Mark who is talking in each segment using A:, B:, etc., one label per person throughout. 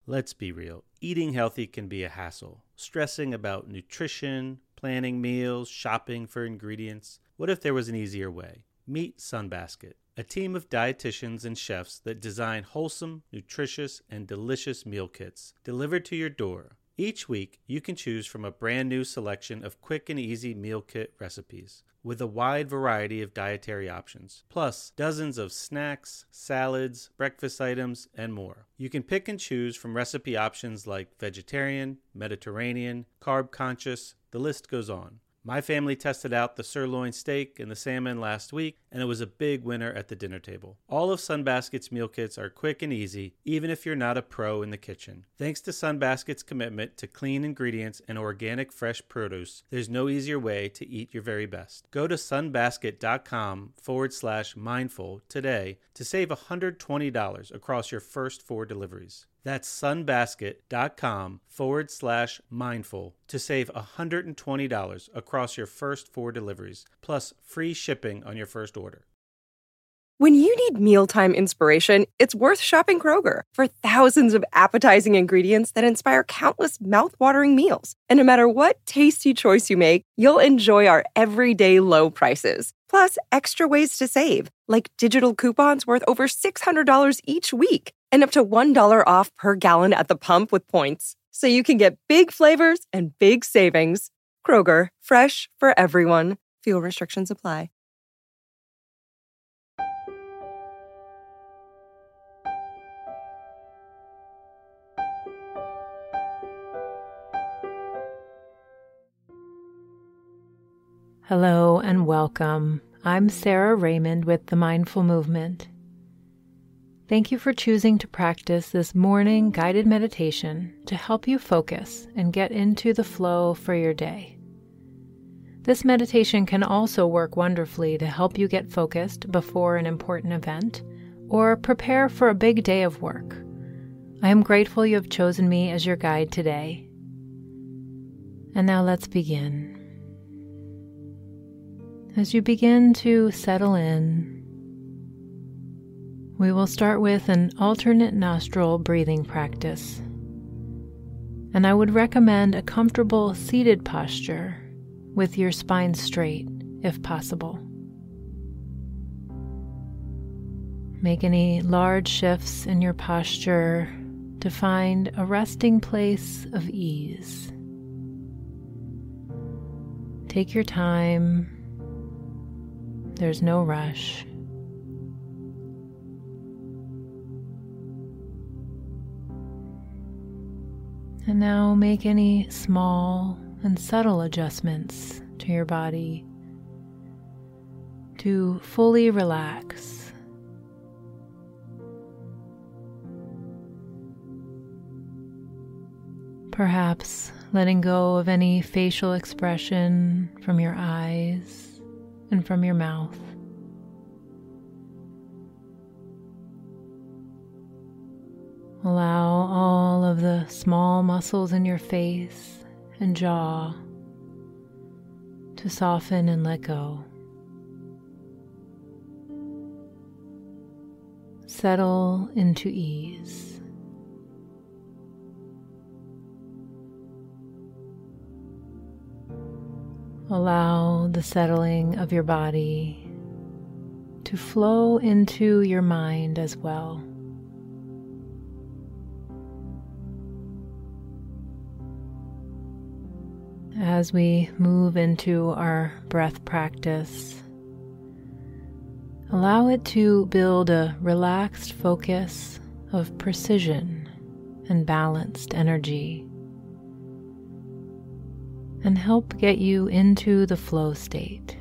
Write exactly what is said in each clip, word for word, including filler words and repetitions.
A: Let's be real. Eating healthy can be a hassle. Stressing about nutrition, planning meals, shopping for ingredients. What if there was an easier way? Meet Sunbasket, a team of dietitians and chefs that design wholesome, nutritious, and delicious meal kits delivered to your door. Each week, you can choose from a brand new selection of quick and easy meal kit recipes with a wide variety of dietary options, plus dozens of snacks, salads, breakfast items, and more. You can pick and choose from recipe options like vegetarian, Mediterranean, carb conscious, the list goes on. My family tested out the sirloin steak and the salmon last week, and it was a big winner at the dinner table. All of Sunbasket's meal kits are quick and easy, even if you're not a pro in the kitchen. Thanks to Sunbasket's commitment to clean ingredients and organic fresh produce, there's no easier way to eat your very best. Go to sunbasket.com forward slash mindful today to save one hundred twenty dollars across your first four deliveries. That's sunbasket.com forward slash mindful to save one hundred twenty dollars across your first four deliveries, plus free shipping on your first order.
B: When you need mealtime inspiration, it's worth shopping Kroger for thousands of appetizing ingredients that inspire countless mouth-watering meals. And no matter what tasty choice you make, you'll enjoy our everyday low prices. Plus, extra ways to save, like digital coupons worth over six hundred dollars each week and up to one dollar off per gallon at the pump with points. So you can get big flavors and big savings. Kroger, fresh for everyone. Fuel restrictions apply.
C: Hello and welcome. I'm Sarah Raymond with The Mindful Movement. Thank you for choosing to practice this morning guided meditation to help you focus and get into the flow for your day. This meditation can also work wonderfully to help you get focused before an important event or prepare for a big day of work. I am grateful you have chosen me as your guide today. And now let's begin. As you begin to settle in, we will start with an alternate nostril breathing practice. And I would recommend a comfortable seated posture with your spine straight, if possible. Make any large shifts in your posture to find a resting place of ease. Take your time. There's no rush. And now make any small and subtle adjustments to your body to fully relax. Perhaps letting go of any facial expression from your eyes and from your mouth. Allow all of the small muscles in your face and jaw to soften and let go. Settle into ease. Allow the settling of your body to flow into your mind as well. As we move into our breath practice, allow it to build a relaxed focus of precision and balanced energy, and help get you into the flow state.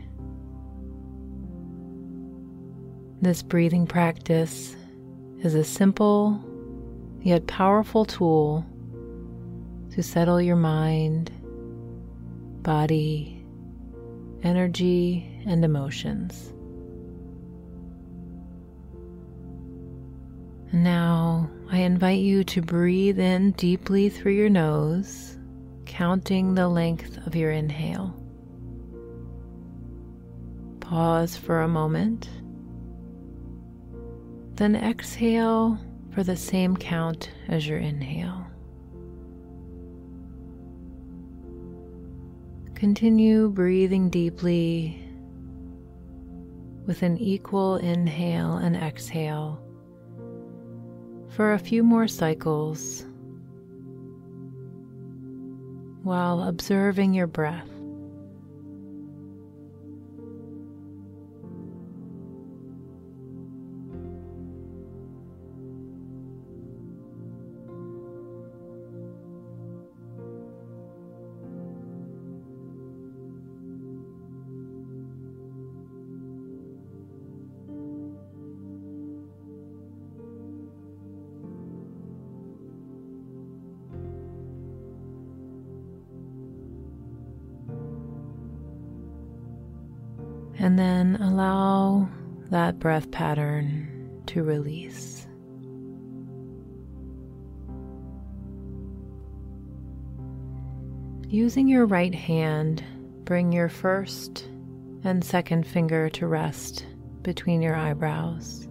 C: This breathing practice is a simple yet powerful tool to settle your mind, body, energy, and emotions. And now I invite you to breathe in deeply through your nose, counting the length of your inhale. Pause for a moment, then exhale for for the same count as your inhale. Continue breathing deeply with an equal inhale and exhale for a few more cycles while observing your breath. And then allow that breath pattern to release. Using your right hand, bring your first and second finger to rest between your eyebrows.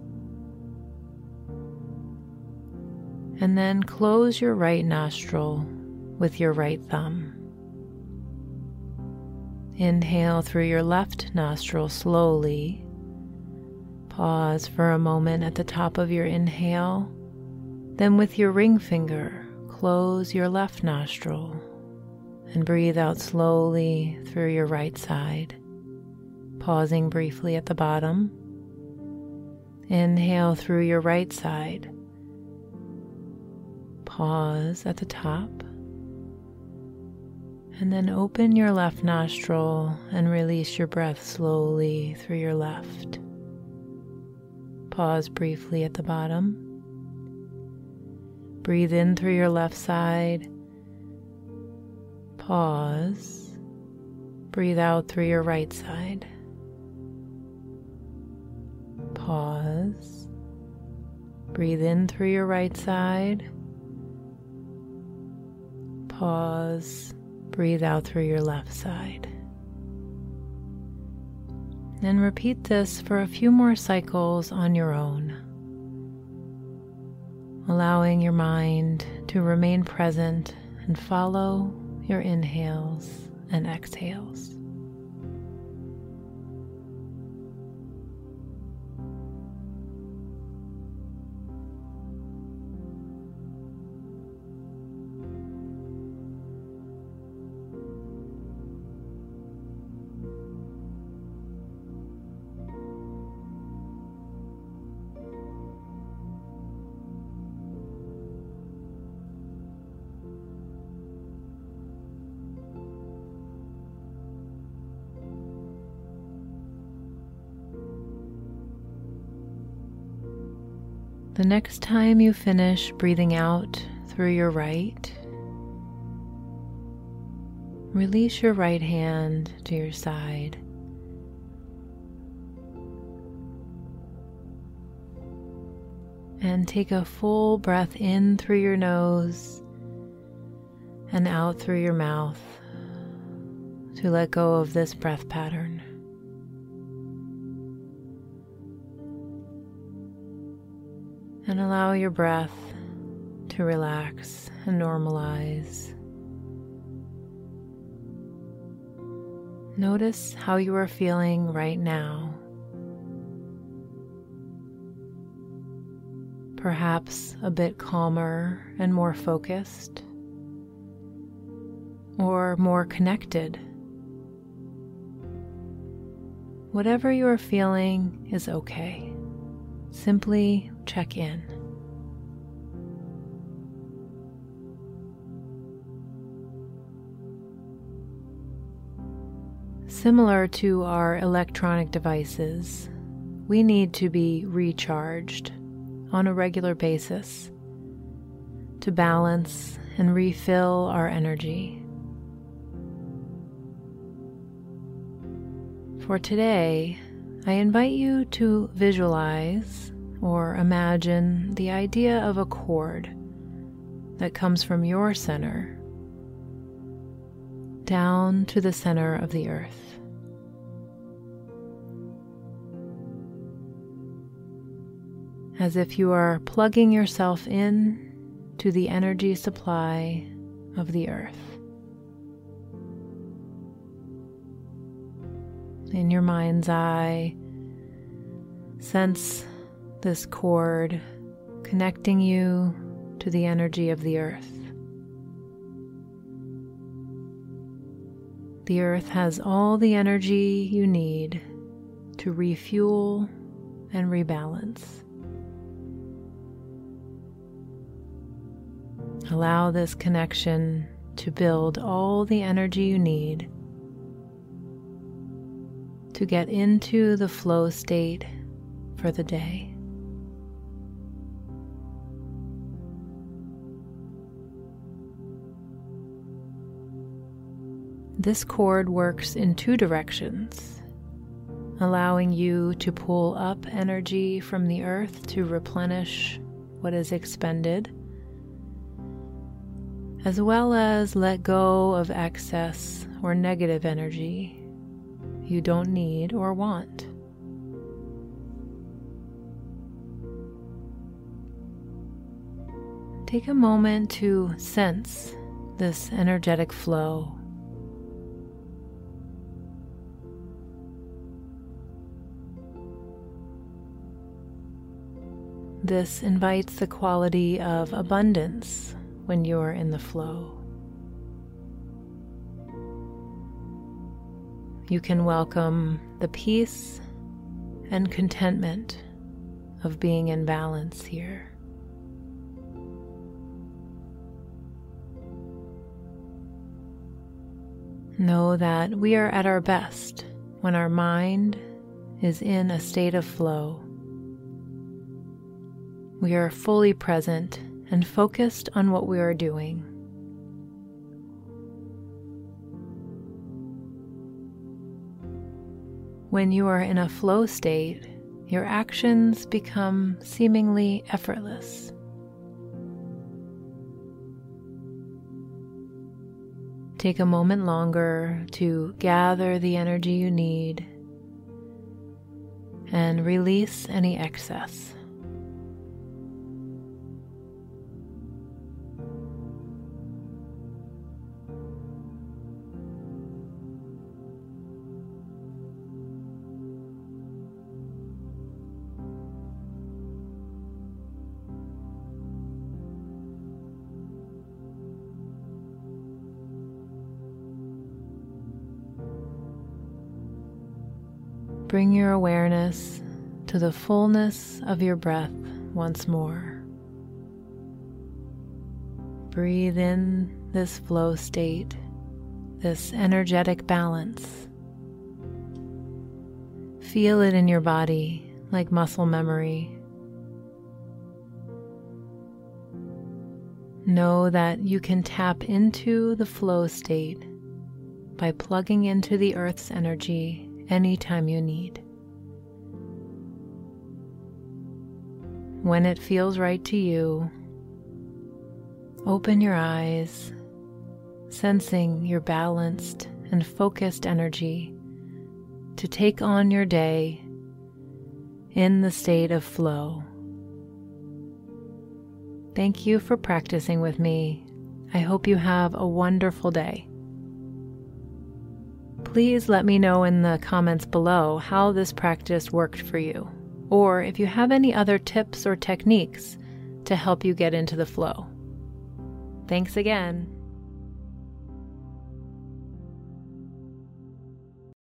C: And then close your right nostril with your right thumb. Inhale through your left nostril slowly. Pause for a moment at the top of your inhale. Then with your ring finger, close your left nostril and breathe out slowly through your right side. Pausing briefly at the bottom. Inhale through your right side. Pause at the top. And then open your left nostril and release your breath slowly through your left. Pause briefly at the bottom. Breathe in through your left side. Pause. Breathe out through your right side. Pause. Breathe in through your right side. Pause. Breathe out through your left side. And repeat this for a few more cycles on your own, allowing your mind to remain present and follow your inhales and exhales. The next time you finish breathing out through your right, release your right hand to your side. And take a full breath in through your nose and out through your mouth to let go of this breath pattern. And allow your breath to relax and normalize. Notice how you are feeling right now. Perhaps a bit calmer and more focused, or more connected. Whatever you are feeling is okay. Simply check in. Similar to our electronic devices, we need to be recharged on a regular basis to balance and refill our energy. For today, I invite you to visualize or imagine the idea of a cord that comes from your center down to the center of the earth. as if you are plugging yourself in to the energy supply of the earth. In your mind's eye, sense this cord connecting you to the energy of the earth. The earth has all the energy you need to refuel and rebalance. Allow this connection to build all the energy you need to get into the flow state for the day. This cord works in two directions, allowing you to pull up energy from the earth to replenish what is expended, as well as let go of excess or negative energy you don't need or want. Take a moment to sense this energetic flow. This invites the quality of abundance when you're in the flow. You can welcome the peace and contentment of being in balance here. Know that we are at our best when our mind is in a state of flow. We are fully present and focused on what we are doing. When you are in a flow state, your actions become seemingly effortless. Take a moment longer to gather the energy you need and release any excess. Bring your awareness to the fullness of your breath once more. Breathe in this flow state, this energetic balance. Feel it in your body like muscle memory. Know that you can tap into the flow state by plugging into the earth's energy anytime you need. When it feels right to you, open your eyes, sensing your balanced and focused energy to take on your day in the state of flow. Thank you for practicing with me. I hope you have a wonderful day. Please let me know in the comments below how this practice worked for you, or if you have any other tips or techniques to help you get into the flow. Thanks again.